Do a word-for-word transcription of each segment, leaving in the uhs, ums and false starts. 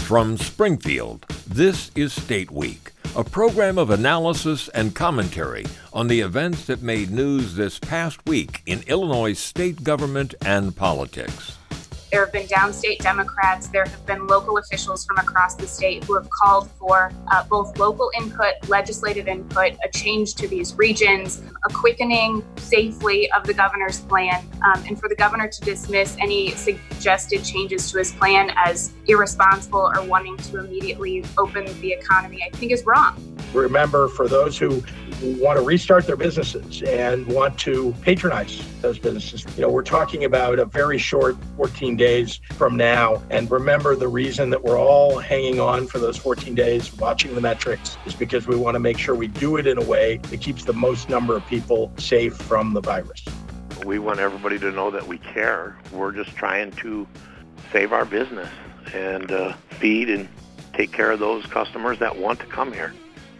From Springfield, this is State Week, a program of analysis and commentary on the events that made news this past week in Illinois state government and politics. There have been downstate Democrats, there have been local officials from across the state who have called for uh, both local input, legislative input, a change to these regions, a quickening safely of the governor's plan, um, and for the governor to dismiss any suggested changes to his plan as irresponsible or wanting to immediately open the economy, I think is wrong. Remember, for those who want to restart their businesses and want to patronize those businesses, you know, we're talking about a very short fourteen days from now. And remember, the reason that we're all hanging on for those fourteen days, watching the metrics, is because we want to make sure we do it in a way that keeps the most number of people safe from the virus. We want everybody to know that we care. We're just trying to save our business and uh, feed and take care of those customers that want to come here.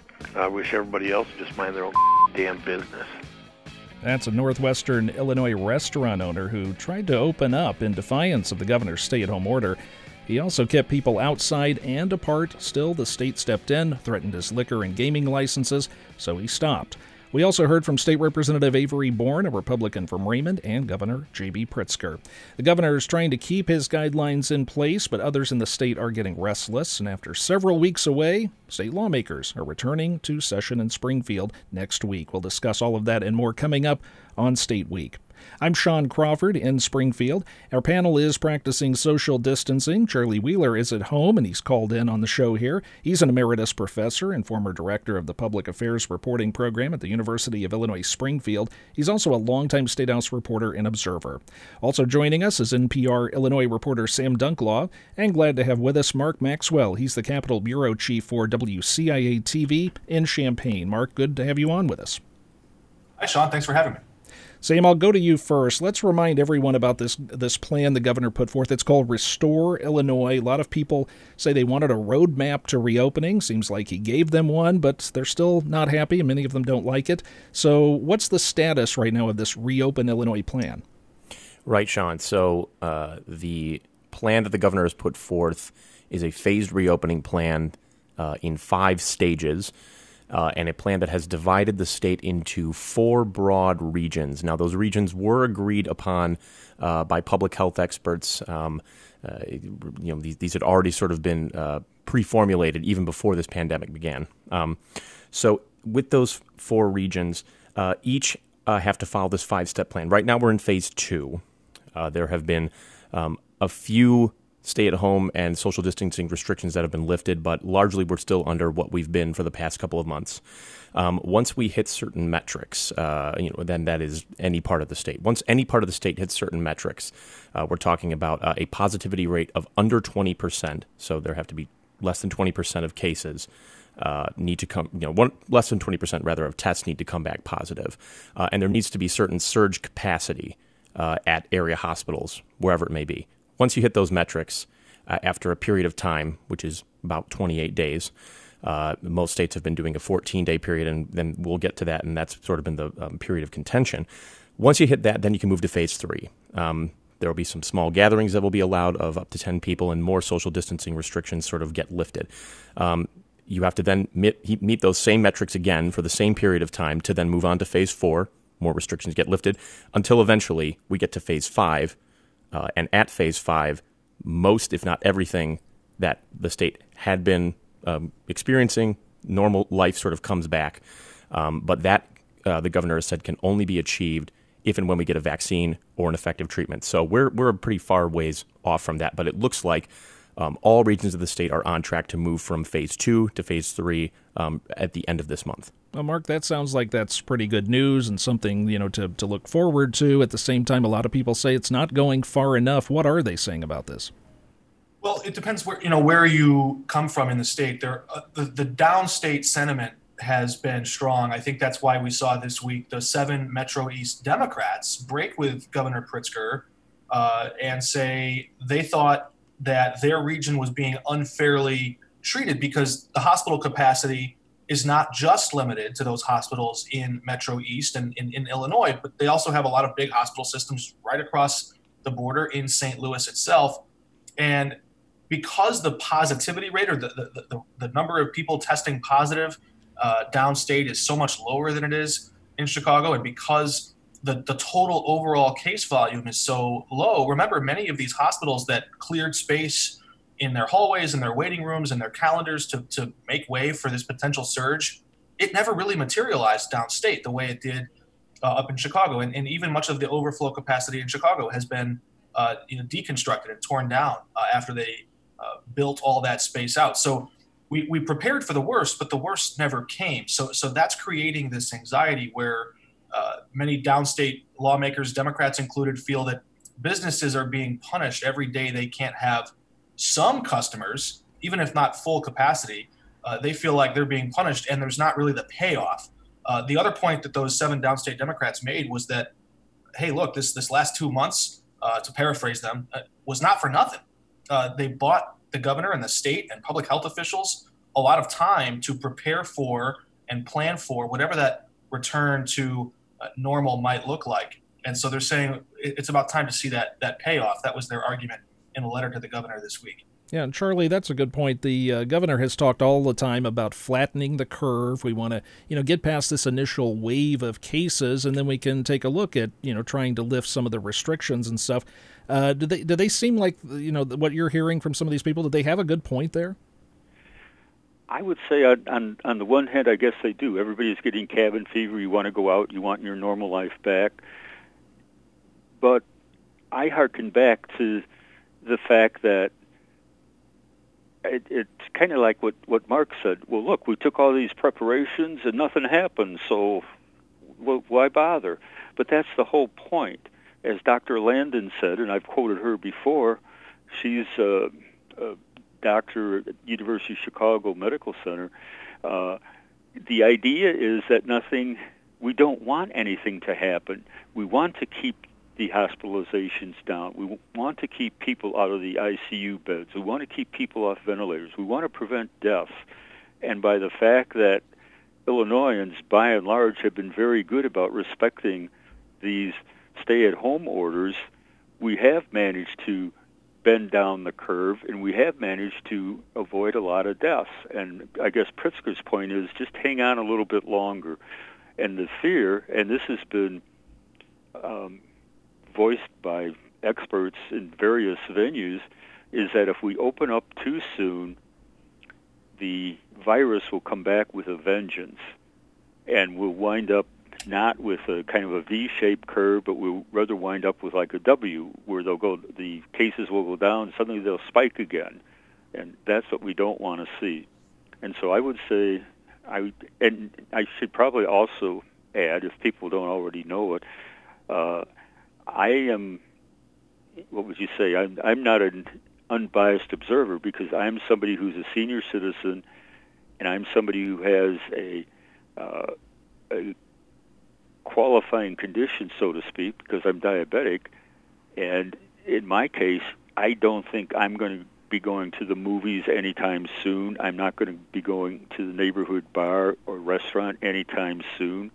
I wish everybody else would just mind their own damn business. That's a Northwestern Illinois restaurant owner who tried to open up in defiance of the governor's stay-at-home order. He also kept people outside and apart. Still, the state stepped in, threatened his liquor and gaming licenses, so he stopped. We also heard from State Representative Avery Bourne, a Republican from Raymond, and Governor J B Pritzker. The governor is trying to keep his guidelines in place, but others in the state are getting restless. And after several weeks away, state lawmakers are returning to session in Springfield next week. We'll discuss all of that and more coming up on State Week. I'm Sean Crawford in Springfield. Our panel is practicing social distancing. Charlie Wheeler is at home, and he's called in on the show here. He's an emeritus professor and former director of the Public Affairs Reporting Program at the University of Illinois Springfield. He's also a longtime State House reporter and observer. Also joining us is N P R Illinois reporter Sam Dunklaw, and glad to have with us Mark Maxwell. He's the Capitol Bureau Chief for W C I A T V in Champaign. Mark, good to have you on with us. Hi, Sean. Thanks for having me. Sam, I'll go to you first. Let's remind everyone about this this plan the governor put forth. It's called Restore Illinois. A lot of people say they wanted a roadmap to reopening. Seems like he gave them one, but they're still not happy, and many of them don't like it. So what's the status right now of this Reopen Illinois plan? Right, Sean. So uh, the plan that the governor has put forth is a phased reopening plan uh, in five stages. Uh, and a plan that has divided the state into four broad regions. Now, those regions were agreed upon uh, by public health experts. Um, uh, you know, these, these had already sort of been uh, pre-formulated even before this pandemic began. Um, so with those four regions, uh, each uh, have to follow this five-step plan. Right now, we're in phase two. Uh, there have been um, a few stay-at-home and social distancing restrictions that have been lifted, but largely we're still under what we've been for the past couple of months. Um, once we hit certain metrics, uh, you know, then that is any part of the state. Once any part of the state hits certain metrics, uh, we're talking about uh, a positivity rate of under twenty percent. So there have to be less than twenty percent of cases uh, need to come, you know, one, less than twenty percent rather of tests need to come back positive. Uh, and there needs to be certain surge capacity uh, at area hospitals, wherever it may be. Once you hit those metrics, uh, after a period of time, which is about twenty-eight days, uh, most states have been doing a fourteen-day period, and then we'll get to that, and that's sort of been the um, period of contention. Once you hit that, then you can move to phase three. Um, there will be some small gatherings that will be allowed of up to ten people, and more social distancing restrictions sort of get lifted. Um, you have to then meet, meet those same metrics again for the same period of time to then move on to phase four. More restrictions get lifted until eventually we get to phase five. Uh, and at phase five, most, if not everything, that the state had been um, experiencing, normal life sort of comes back. Um, but that, uh, the governor has said, can only be achieved if and when we get a vaccine or an effective treatment. So we're we're a pretty far ways off from that. But it looks like um, all regions of the state are on track to move from phase two to phase three um, at the end of this month. Well, Mark, that sounds like that's pretty good news and something, you know, to, to look forward to. At the same time, a lot of people say it's not going far enough. What are they saying about this? Well, it depends where, you know, where you come from in the state. There, uh, the, the downstate sentiment has been strong. I think that's why we saw this week the seven Metro East Democrats break with Governor Pritzker uh, and say they thought that their region was being unfairly treated because the hospital capacity is not just limited to those hospitals in Metro East and in, in Illinois, but they also have a lot of big hospital systems right across the border in Saint Louis itself. And because the positivity rate or the, the, the, the number of people testing positive uh, downstate is so much lower than it is in Chicago, and because the, the total overall case volume is so low, remember many of these hospitals that cleared space in their hallways and their waiting rooms and their calendars to, to make way for this potential surge, it never really materialized downstate the way it did uh, up in Chicago. And, and even much of the overflow capacity in Chicago has been uh, you know, deconstructed and torn down uh, after they uh, built all that space out. So we, we prepared for the worst, but the worst never came. So, so that's creating this anxiety where uh, many downstate lawmakers, Democrats included, feel that businesses are being punished every day they can't have some customers, even if not full capacity. Uh, they feel like they're being punished, and there's not really the payoff. Uh, the other point that those seven downstate Democrats made was that, hey, look, this this last two months, uh, to paraphrase them, uh, was not for nothing. Uh, they bought the governor and the state and public health officials a lot of time to prepare for and plan for whatever that return to uh, normal might look like. And so they're saying it's about time to see that that payoff. That was their argument in a letter to the governor this week. Yeah, and Charlie, that's a good point. The uh, governor has talked all the time about flattening the curve. We want to, you know, get past this initial wave of cases, and then we can take a look at, you know, trying to lift some of the restrictions and stuff. Uh, do they do they seem like, you know, what you're hearing from some of these people? Do they have a good point there? I would say on, on on the one hand, I guess they do. Everybody's getting cabin fever. You want to go out. You want your normal life back. But I hearken back to the fact that it, it's kind of like what, what Mark said. Well, look, we took all these preparations and nothing happened, so well, why bother? But that's the whole point. As Doctor Landon said, and I've quoted her before, she's a, a doctor at University of Chicago Medical Center. Uh, the idea is that nothing, we don't want anything to happen. We want to keep the hospitalizations down. We want to keep people out of the I C U beds. We want to keep people off ventilators. We want to prevent deaths. And by the fact that Illinoisans, by and large, have been very good about respecting these stay-at-home orders, we have managed to bend down the curve, and we have managed to avoid a lot of deaths. And I guess Pritzker's point is just hang on a little bit longer. And the fear, and this has been um, voiced by experts in various venues, is that if we open up too soon, the virus will come back with a vengeance, and we'll wind up not with a kind of a V-shaped curve, but we'll rather wind up with like a W, where they'll go, the cases will go down, suddenly they'll spike again, and that's what we don't want to see. And so I would say, I and I should probably also add, if people don't already know it, uh, I am, what would you say, I'm, I'm not an unbiased observer, because I'm somebody who's a senior citizen, and I'm somebody who has a, uh, a qualifying condition, so to speak, because I'm diabetic. And in my case, I don't think I'm going to be going to the movies anytime soon. I'm not going to be going to the neighborhood bar or restaurant anytime soon.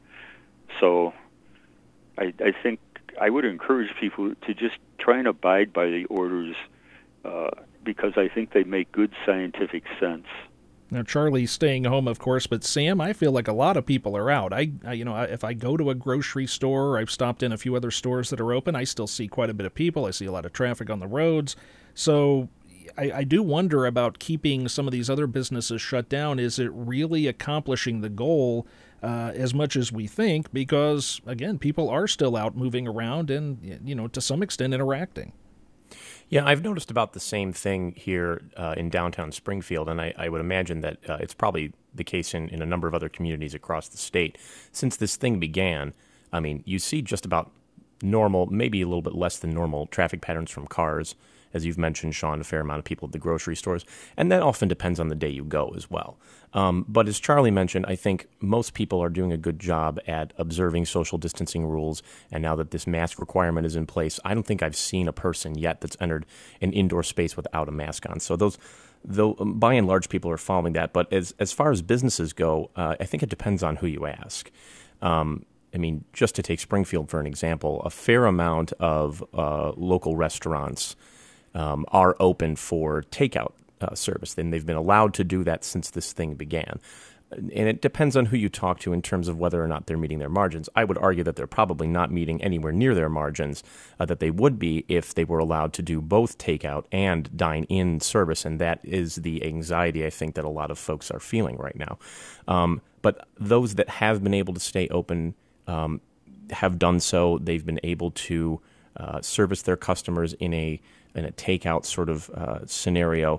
So I, I think I would encourage people to just try and abide by the orders, uh, because I think they make good scientific sense. Now, Charlie's staying home, of course, but Sam, I feel like a lot of people are out. I, I you know, if I go to a grocery store, I've stopped in a few other stores that are open, I still see quite a bit of people. I see a lot of traffic on the roads. So I, I do wonder about keeping some of these other businesses shut down. Is it really accomplishing the goal uh, as much as we think? Because, again, people are still out moving around and, you know, to some extent interacting. Yeah, I've noticed about the same thing here uh, in downtown Springfield, and I, I would imagine that uh, it's probably the case in, in a number of other communities across the state. Since this thing began, I mean, you see just about normal, maybe a little bit less than normal traffic patterns from cars, as you've mentioned, Sean, a fair amount of people at the grocery stores, and that often depends on the day you go as well. Um, but as Charlie mentioned, I think most people are doing a good job at observing social distancing rules, and now that this mask requirement is in place, I don't think I've seen a person yet that's entered an indoor space without a mask on. So those, though, by and large, people are following that. But as as far as businesses go, uh, I think it depends on who you ask. Um, I mean, just to take Springfield for an example, a fair amount of uh, local restaurants um, are open for takeout uh, service. And they've been allowed to do that since this thing began. And it depends on who you talk to in terms of whether or not they're meeting their margins. I would argue that they're probably not meeting anywhere near their margins uh, that they would be if they were allowed to do both takeout and dine-in service, and that is the anxiety I think that a lot of folks are feeling right now. Um, but those that have been able to stay open um, have done so. They've been able to uh, service their customers in a in a takeout sort of uh, scenario.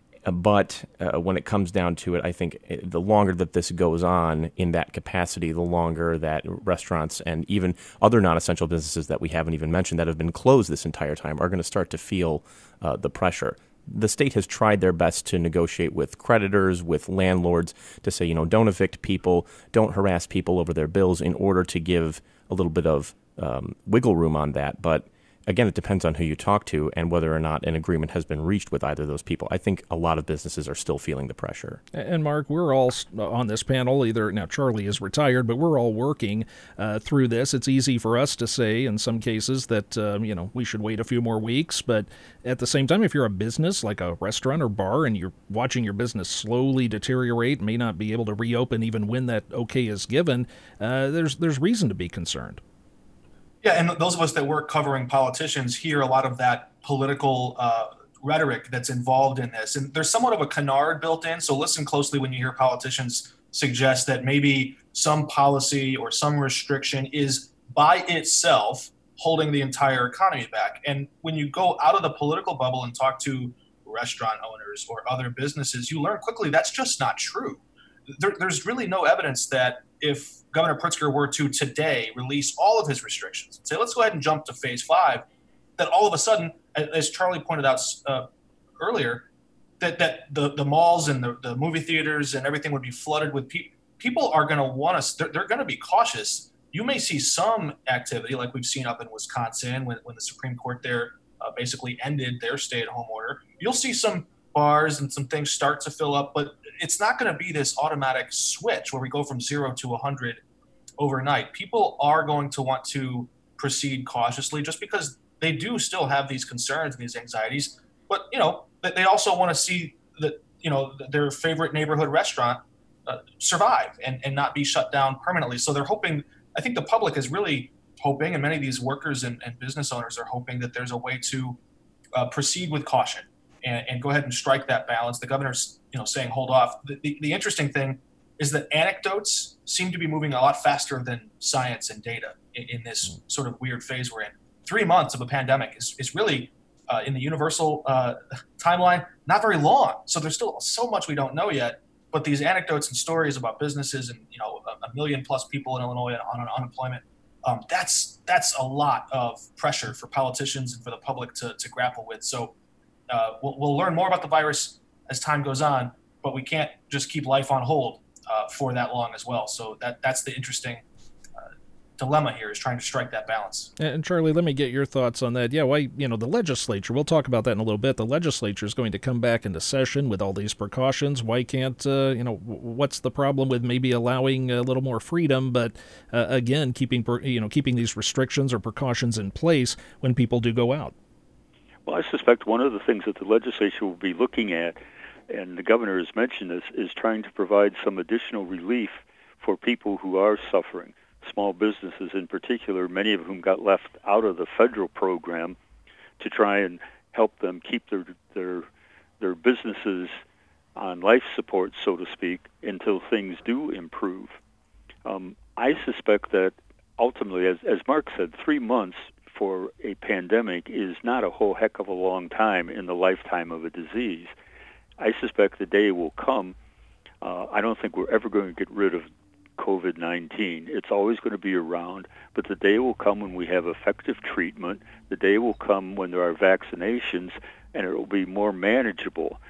But uh, when it comes down to it, I think the longer that this goes on in that capacity, the longer that restaurants and even other non-essential businesses that we haven't even mentioned that have been closed this entire time are going to start to feel uh, the pressure. The state has tried their best to negotiate with creditors, with landlords, to say, you know, don't evict people, don't harass people over their bills in order to give a little bit of um, wiggle room on that. But again, it depends on who you talk to and whether or not an agreement has been reached with either of those people. I think a lot of businesses are still feeling the pressure. And Mark, we're all on this panel, either now Charlie is retired, but we're all working uh, through this. It's easy for us to say in some cases that, um, you know, we should wait a few more weeks. But at the same time, if you're a business like a restaurant or bar and you're watching your business slowly deteriorate, may not be able to reopen even when that okay is given, uh, there's there's reason to be concerned. Yeah, and those of us that work covering politicians hear a lot of that political uh, rhetoric that's involved in this. And there's somewhat of a canard built in. So listen closely when you hear politicians suggest that maybe some policy or some restriction is by itself holding the entire economy back. And when you go out of the political bubble and talk to restaurant owners or other businesses, you learn quickly that's just not true. There, there's really no evidence that if Governor Pritzker were to today release all of his restrictions and say, let's go ahead and jump to phase five, that all of a sudden, as Charlie pointed out uh, earlier, that, that the, the malls and the, the movie theaters and everything would be flooded with people. People are going to want us, they're, they're going to be cautious. You may see some activity like we've seen up in Wisconsin when, when the Supreme Court there uh, basically ended their stay-at-home order. You'll see some bars and some things start to fill up, but it's not going to be this automatic switch where we go from zero to one hundred overnight. People are going to want to proceed cautiously just because they do still have these concerns and these anxieties. But, you know, they also want to see that, you know, their favorite neighborhood restaurant uh, survive and, and not be shut down permanently. So they're hoping, I think the public is really hoping, and many of these workers and, and business owners are hoping that there's a way to uh, proceed with caution and, and go ahead and strike that balance. The governor's, you know, saying hold off. The, the, the interesting thing is that anecdotes seem to be moving a lot faster than science and data in, in this sort of weird phase we're in. Three months of a pandemic is, is really, uh, in the universal uh, timeline, not very long. So there's still so much we don't know yet. But these anecdotes and stories about businesses and, you know, a, a million plus people in Illinois on, on unemployment, um, that's that's a lot of pressure for politicians and for the public to, to grapple with. So uh, we'll, we'll learn more about the virus as time goes on, but we can't just keep life on hold uh, for that long as well. So that that's the interesting uh, dilemma here, is trying to strike that balance. And Charlie, let me get your thoughts on that. Yeah, why, you know, the legislature, we'll talk about that in a little bit. The legislature is going to come back into session with all these precautions. Why can't, uh, you know, what's the problem with maybe allowing a little more freedom, but uh, again, keeping, you know, keeping these restrictions or precautions in place when people do go out? Well, I suspect one of the things that the legislature will be looking at, and the governor has mentioned this, is trying to provide some additional relief for people who are suffering. Small businesses in particular, many of whom got left out of the federal program, to try and help them keep their their their businesses on life support, so to speak, until things do improve. Um, I suspect that ultimately, as, as Mark said, three months for a pandemic is not a whole heck of a long time in the lifetime of a disease. I suspect the day will come. Uh, I don't think we're ever going to get rid of COVID nineteen. It's always going to be around, but the day will come when we have effective treatment. The day will come when there are vaccinations, and it will be more manageable.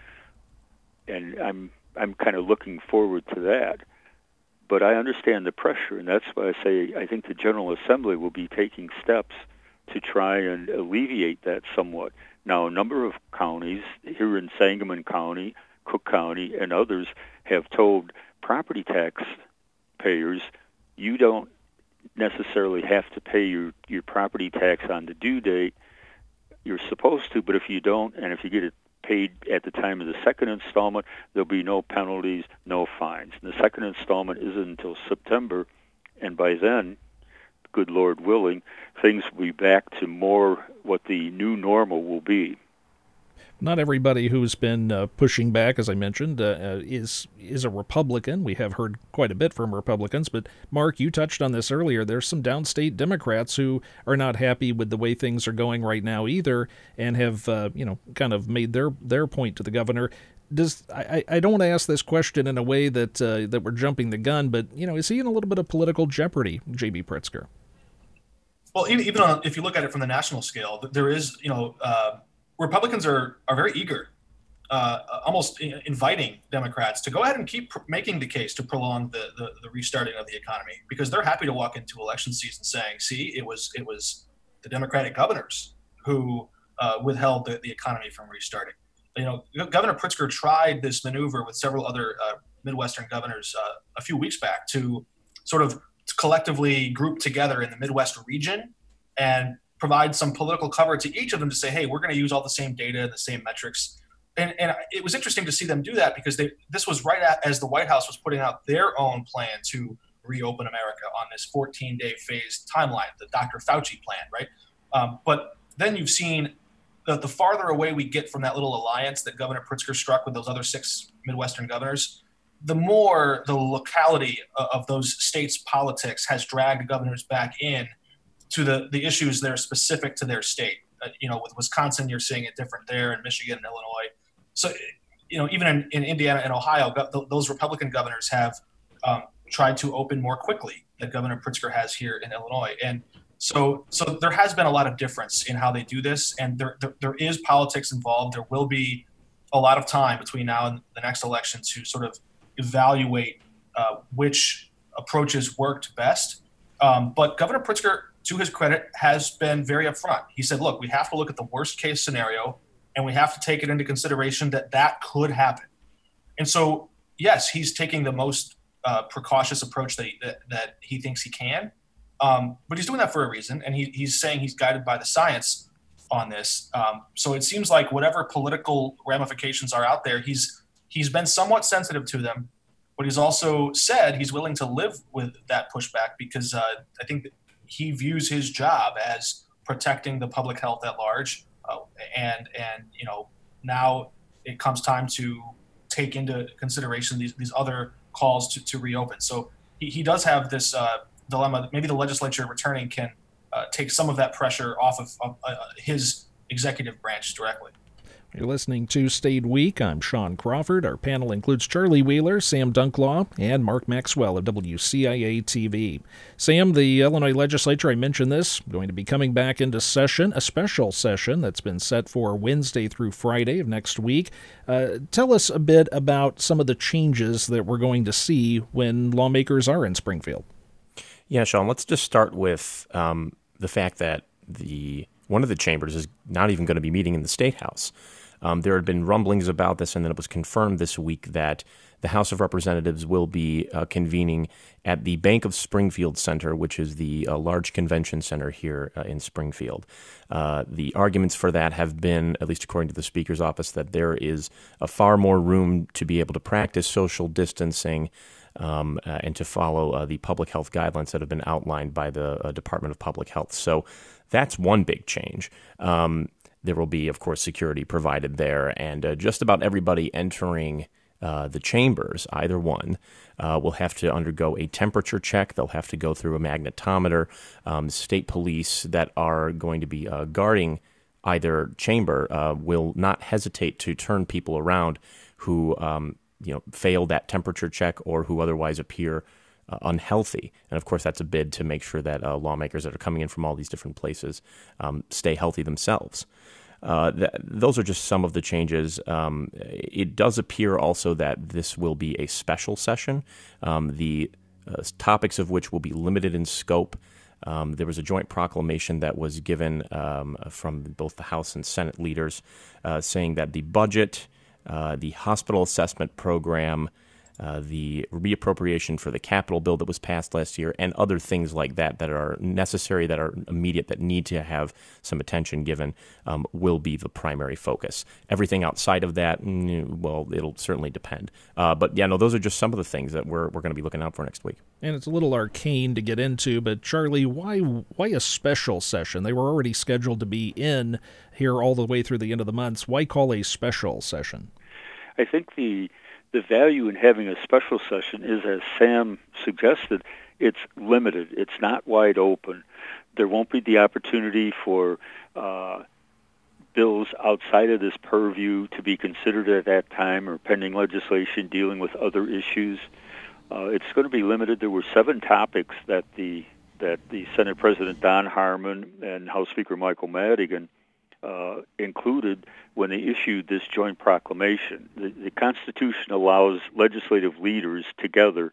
And I'm I'm kind of looking forward to that. But I understand the pressure, and that's why I say I think the General Assembly will be taking steps to try and alleviate that somewhat. Now, a number of counties here in Sangamon County, Cook County, and others have told property tax payers, you don't necessarily have to pay your, your property tax on the due date. you're supposed to, but if you don't, and if you get it paid at the time of the second installment, there'll be no penalties, no fines. And the second installment isn't until September, and by then, good Lord willing, things will be back to more what the new normal will be. Not everybody who's been uh, pushing back, as I mentioned, uh, uh, is is a Republican. We have heard quite a bit from Republicans, but Mark, you touched on this earlier. There's some downstate Democrats who are not happy with the way things are going right now either, and have uh, you know kind of made their their point to the governor. Does I, I don't want to ask this question in a way that uh, that we're jumping the gun, but you know, is he in a little bit of political jeopardy, J B. Pritzker? Well, even, even on, if you look at it from the national scale, there is you know. Uh, Republicans are, are very eager, uh, almost inviting Democrats to go ahead and keep pr- making the case to prolong the, the, the restarting of the economy, because they're happy to walk into election season saying, see, it was it was the Democratic governors who uh, withheld the, the economy from restarting. You know, Governor Pritzker tried this maneuver with several other uh, Midwestern governors uh, a few weeks back to sort of collectively group together in the Midwest region and provide some political cover to each of them to say, hey, we're going to use all the same data, the same metrics. And, and it was interesting to see them do that, because they, this was right at, as the White House was putting out their own plan to reopen America on this fourteen-day phased timeline, the Doctor Fauci plan, right? Um, but then you've seen that the farther away we get from that little alliance that Governor Pritzker struck with those other six Midwestern governors, the more the locality of those states' politics has dragged governors back in to the, the issues that are specific to their state. Uh, you know, with Wisconsin, you're seeing it different there, in Michigan and Illinois. So, you know, even in, in Indiana and Ohio, go, those Republican governors have um, tried to open more quickly than Governor Pritzker has here in Illinois. And so so there has been a lot of difference in how they do this, and there there, there is politics involved. There will be a lot of time between now and the next election to sort of evaluate uh, which approaches worked best. Um, but Governor Pritzker, to his credit, has been very upfront. He said, look, we have to look at the worst case scenario, and we have to take it into consideration that that could happen. And so, yes, he's taking the most uh, precautious approach that he, that, that he thinks he can. Um, but he's doing that for a reason, and he, he's saying he's guided by the science on this. Um, so it seems like whatever political ramifications are out there, he's he's been somewhat sensitive to them, but he's also said he's willing to live with that pushback, because uh, I think that he views his job as protecting the public health at large, uh, and and you know now it comes time to take into consideration these these other calls to, to reopen. So he, he does have this uh, dilemma that maybe the legislature returning can uh, take some of that pressure off of, of uh, his executive branch directly. You're listening to State Week. I'm Sean Crawford. Our panel includes Charlie Wheeler, Sam Dunklaw, and Mark Maxwell of W C I A T V. Sam, the Illinois legislature, I mentioned this, going to be coming back into session, a special session that's been set for Wednesday through Friday of next week. Uh, tell us a bit about some of the changes that we're going to see when lawmakers are in Springfield. Yeah, Sean, let's just start with um, the fact that the one of the chambers is not even going to be meeting in the State House. Um, there had been rumblings about this, and then it was confirmed this week that the House of Representatives will be uh, convening at the Bank of Springfield Center, which is the uh, large convention center here uh, in Springfield. Uh, the arguments for that have been, at least according to the Speaker's office, that there is a far more room to be able to practice social distancing um, uh, and to follow uh, the public health guidelines that have been outlined by the uh, Department of Public Health. So that's one big change. Um, There will be, of course, security provided there, and uh, just about everybody entering uh, the chambers, either one, uh, will have to undergo a temperature check. They'll have to go through a magnetometer. Um, state police that are going to be uh, guarding either chamber uh, will not hesitate to turn people around who, um, you know, fail that temperature check or who otherwise appear Uh, unhealthy. And of course, that's a bid to make sure that uh, lawmakers that are coming in from all these different places um, stay healthy themselves. Uh, th- those are just some of the changes. Um, it does appear also that this will be a special session, um, the uh, topics of which will be limited in scope. Um, there was a joint proclamation that was given um, from both the House and Senate leaders uh, saying that the budget, uh, the hospital assessment program, uh, the reappropriation for the capital bill that was passed last year, and other things like that that are necessary, that are immediate, that need to have some attention given, um, will be the primary focus. Everything outside of that, well, it'll certainly depend. Uh, but yeah, no, those are just some of the things that we're we're going to be looking out for next week. And it's a little arcane to get into, but Charlie, why why a special session? They were already scheduled to be in here all the way through the end of the month. Why call a special session? I think the the value in having a special session is, as Sam suggested, it's limited. It's not wide open. There won't be the opportunity for uh, bills outside of this purview to be considered at that time, or pending legislation dealing with other issues. Uh, it's going to be limited. There were seven topics that the that the Senate President Don Harmon and House Speaker Michael Madigan Uh, included when they issued this joint proclamation. The, the Constitution allows legislative leaders together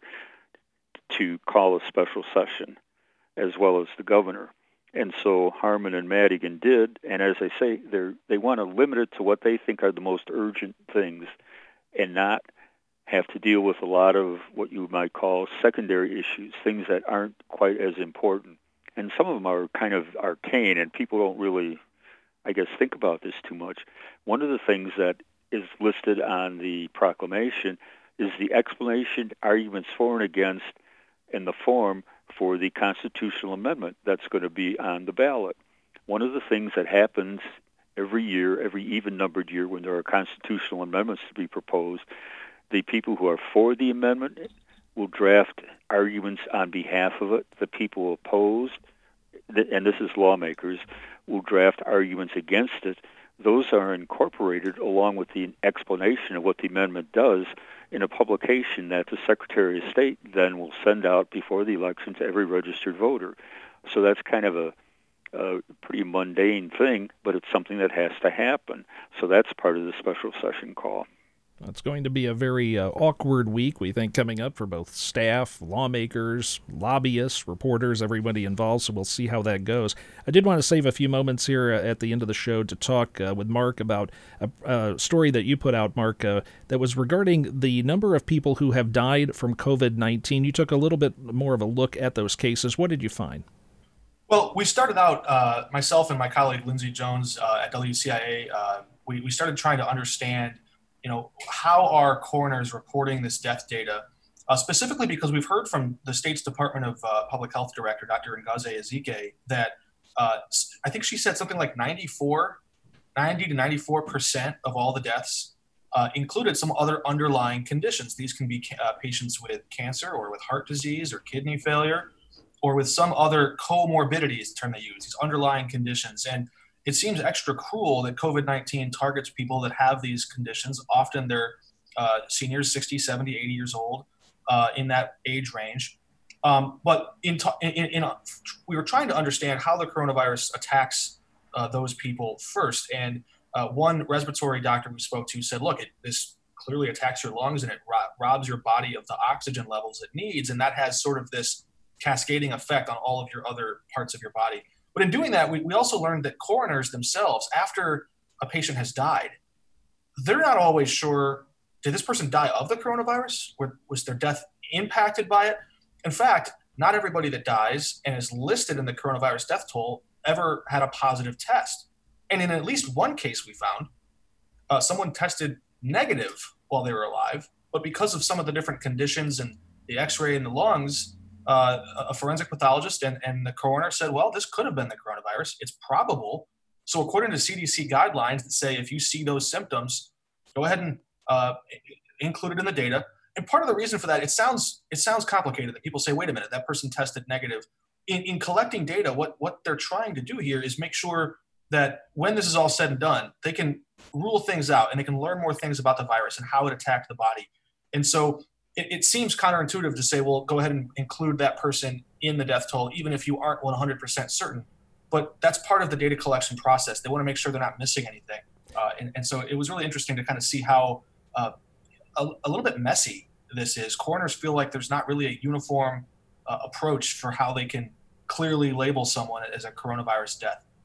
to call a special session, as well as the governor. And so Harmon and Madigan did, and as I say, they they want to limit it to what they think are the most urgent things, and not have to deal with a lot of what you might call secondary issues, things that aren't quite as important. And some of them are kind of arcane, and people don't really, I guess, think about this too much. One of the things that is listed on the proclamation is the explanation, arguments for and against, and the form for the constitutional amendment that's going to be on the ballot. One of the things that happens every year, every even-numbered year, when there are constitutional amendments to be proposed, the people who are for the amendment will draft arguments on behalf of it. The people opposed, and this is lawmakers, will draft arguments against it. Those are incorporated along with the explanation of what the amendment does in a publication that the Secretary of State then will send out before the election to every registered voter. So that's kind of a, a pretty mundane thing, but it's something that has to happen. So that's part of the special session call. It's going to be a very uh, awkward week, we think, coming up for both staff, lawmakers, lobbyists, reporters, everybody involved, so we'll see how that goes. I did want to save a few moments here at the end of the show to talk uh, with Mark about a, a story that you put out, Mark, uh, that was regarding the number of people who have died from covid nineteen. You took a little bit more of a look at those cases. What did you find? Well, we started out, uh, myself and my colleague Lindsey Jones uh, at W C I A, uh, we, we started trying to understand you know, how are coroners reporting this death data, uh, specifically because we've heard from the state's Department of uh, Public Health Director, Doctor Ngozi Ezike, that uh, I think she said something like ninety-four, ninety to ninety-four percent of all the deaths uh, included some other underlying conditions. These can be uh, patients with cancer or with heart disease or kidney failure or with some other comorbidities, the term they use, these underlying conditions. And it seems extra cruel that covid nineteen targets people that have these conditions. Often they're uh, seniors, sixty, seventy, eighty years old, uh, in that age range. Um, but in, in, in a, we were trying to understand how the coronavirus attacks uh, those people first. And uh, one respiratory doctor we spoke to said, look, it, this clearly attacks your lungs and it ro- robs your body of the oxygen levels it needs. And that has sort of this cascading effect on all of your other parts of your body. But in doing that, we, we also learned that coroners themselves, after a patient has died, they're not always sure, did this person die of the coronavirus? Or was their death impacted by it? In fact, not everybody that dies and is listed in the coronavirus death toll ever had a positive test. And in at least one case we found, uh, someone tested negative while they were alive, but because of some of the different conditions and the x-ray in the lungs, Uh, a forensic pathologist and, and the coroner said, well, this could have been the coronavirus. It's probable. So according to C D C guidelines that say if you see those symptoms, go ahead and uh, include it in the data. And part of the reason for that, it sounds it sounds complicated that people say, wait a minute, that person tested negative. In, in collecting data, what, what they're trying to do here is make sure that when this is all said and done, they can rule things out and they can learn more things about the virus and how it attacked the body. And so It, it seems counterintuitive to say, well, go ahead and include that person in the death toll, even if you aren't one hundred percent certain. But that's part of the data collection process. They want to make sure they're not missing anything. Uh, and, and so it was really interesting to kind of see how uh, a, a little bit messy this is. Coroners feel like there's not really a uniform uh, approach for how they can clearly label someone as a coronavirus death.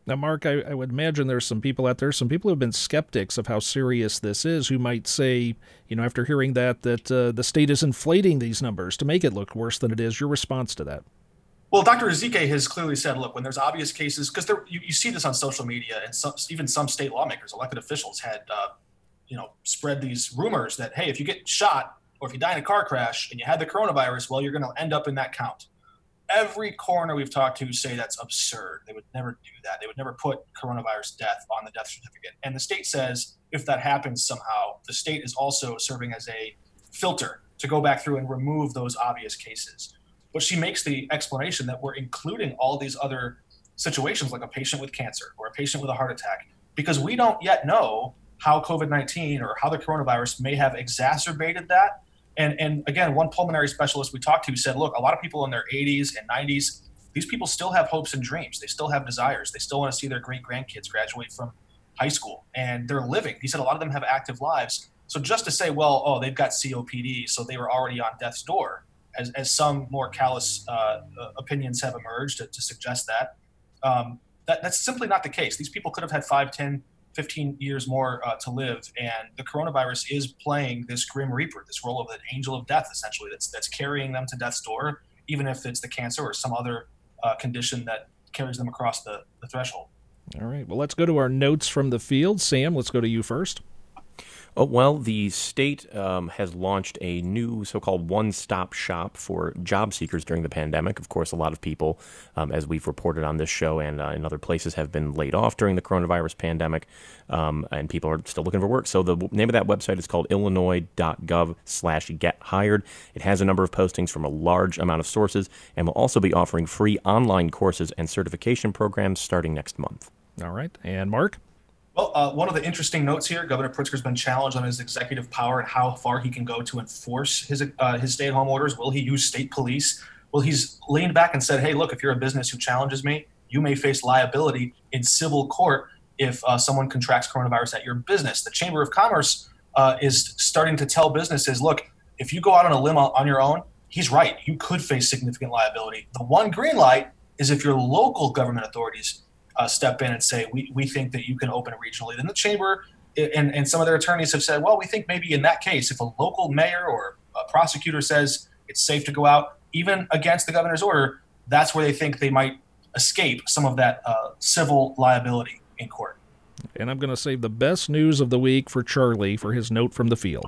Now, Mark, I, I would imagine there's some people out there, some people who have been skeptics of how serious this is, who might say, you know, after hearing that, that uh, the state is inflating these numbers to make it look worse than it is. Your response to that? Well, Doctor Ezike has clearly said, look, when there's obvious cases, because you, you see this on social media, and some, even some state lawmakers, elected officials had, uh, you know, spread these rumors that, hey, if you get shot or if you die in a car crash and you had the coronavirus, well, you're going to end up in that count. Every coroner we've talked to say that's absurd. They would never do that. They would never put coronavirus death on the death certificate. And the state says if that happens somehow, the state is also serving as a filter to go back through and remove those obvious cases. But she makes the explanation that we're including all these other situations, like a patient with cancer or a patient with a heart attack, because we don't yet know how COVID nineteen or how the coronavirus may have exacerbated that. And and again, one pulmonary specialist we talked to said, look, a lot of people in their eighties and nineties, these people still have hopes and dreams. They still have desires. They still want to see their great grandkids graduate from high school, and they're living. He said a lot of them have active lives. So just to say, well, oh, they've got C O P D, so they were already on death's door, as, as some more callous uh, opinions have emerged to, to suggest that, um, that, that's simply not the case. These people could have had five, ten, fifteen years more uh, to live, and the coronavirus is playing this grim reaper, this role of an angel of death, essentially, that's that's carrying them to death's door, even if it's the cancer or some other uh, condition that carries them across the, the threshold. All right, well, let's go to our notes from the field. Sam, let's go to you first. Oh, well, the state um, has launched a new so-called one-stop shop for job seekers during the pandemic. Of course, a lot of people, um, as we've reported on this show and uh, in other places, have been laid off during the coronavirus pandemic, um, and people are still looking for work. So the name of that website is called illinois.gov slash get hired. It has a number of postings from a large amount of sources and will also be offering free online courses and certification programs starting next month. All right. And Mark? Well, uh, one of the interesting notes here, Governor Pritzker's been challenged on his executive power and how far he can go to enforce his uh, his stay-at-home orders. Will he use state police? Well, he's leaned back and said, hey, look, if you're a business who challenges me, you may face liability in civil court if uh, someone contracts coronavirus at your business. The Chamber of Commerce uh, is starting to tell businesses, look, if you go out on a limb on your own, he's right. You could face significant liability. The one green light is if your local government authorities Uh, step in and say, we, we think that you can open it regionally. Then the chamber and, and some of their attorneys have said, well, we think maybe in that case, if a local mayor or a prosecutor says it's safe to go out, even against the governor's order, that's where they think they might escape some of that uh, civil liability in court. And I'm going to save the best news of the week for Charlie for his note from the field.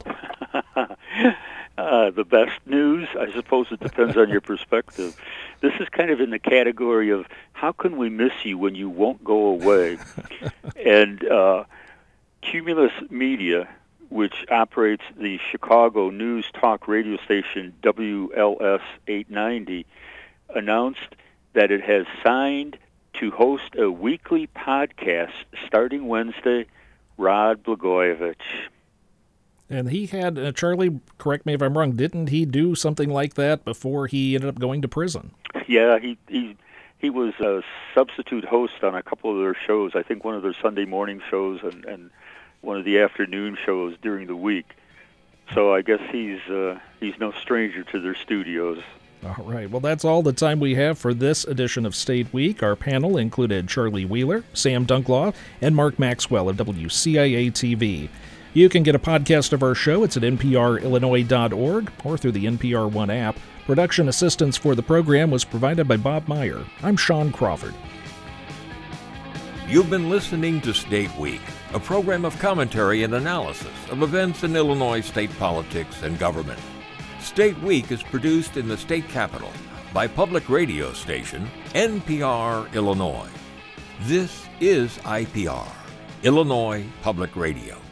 Uh, the best news, I suppose it depends on your perspective. This is kind of in the category of how can we miss you when you won't go away? And uh, Cumulus Media, which operates the Chicago news talk radio station W L S eight ninety, announced that it has signed to host a weekly podcast starting Wednesday. Rod Blagojevich. And he had, uh, Charlie, correct me if I'm wrong, didn't he do something like that before he ended up going to prison? Yeah, he he he was a substitute host on a couple of their shows. I think one of their Sunday morning shows and, and one of the afternoon shows during the week. So I guess he's uh, he's no stranger to their studios. All right. Well, that's all the time we have for this edition of State Week. Our panel included Charlie Wheeler, Sam Dunklaw, and Mark Maxwell of W C I A T V. You can get a podcast of our show. It's at N P R Illinois dot org or through the N P R One app. Production assistance for the program was provided by Bob Meyer. I'm Sean Crawford. You've been listening to State Week, a program of commentary and analysis of events in Illinois state politics and government. State Week is produced in the state capital by public radio station N P R Illinois. This is I P R, Illinois Public Radio.